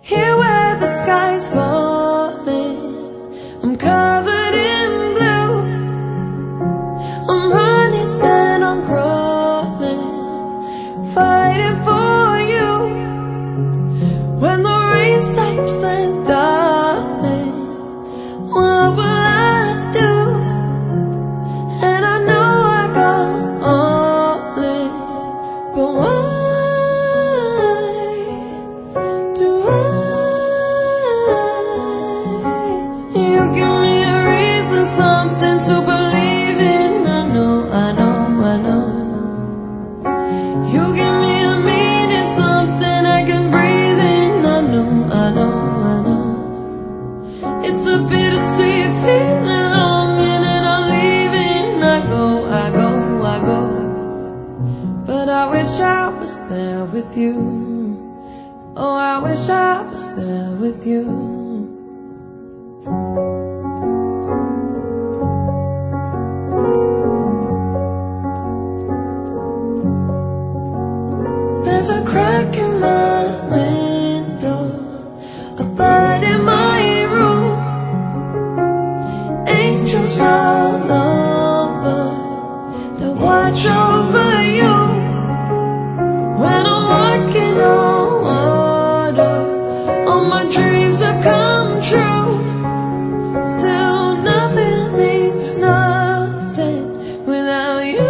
Here where the sky's falling, I'm covered in blue. I'm running and I'm crawling, fighting for you. When the rain stops, then darling, what will I do? And I know I got all in, but why do you give me a reason, something to believe in? I know, I know, I know. You give me a meaning, something I can breathe in. I know, I know, I know. It's a bittersweet feeling, longing and I'm leaving. I go, I go, I go, but I wish I was there with you. Oh, I wish I was there with you. There's a crack in my window, a bird in my room, angels all over that watch over you. When I'm walking on water, all my dreams have come true. Still nothing means nothing without you.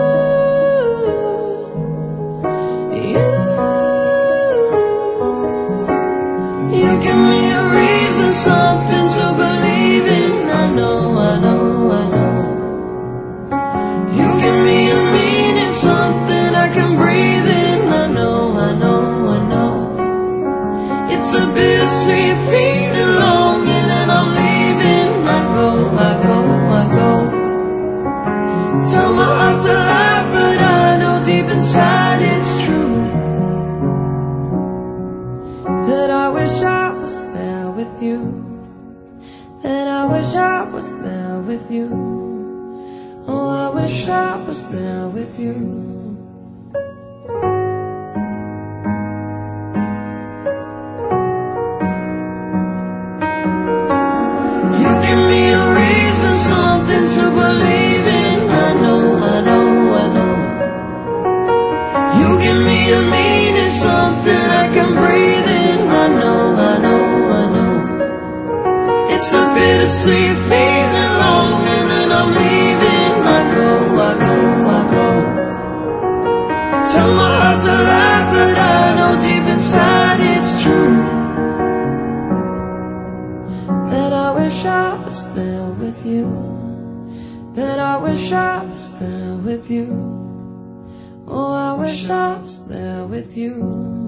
You give me a reason, something to believe in. I know, I know, I know. You give me a meaning, something I can breathe in. I know, I know, I know. It's a bittersweet feeling, longing and I'm leaving. I go, I go, I go. Tell my heart to lie, but I know deep inside it's true. That I wish I was there with you. That I wish I was there with you. Oh, I wish I was there with you. You give me a reason, something to believe in. I know, I know, I know. You give me a meaning, something I can breathe in. I know, I know, I know. It's a bittersweet feeling, longing and I'm leaving. I go, I go, I go. Tell my heart to lie, but I know deep inside it's true. That I wish I was there with you. That I wish I was there with you. Oh, I wish I was there with you.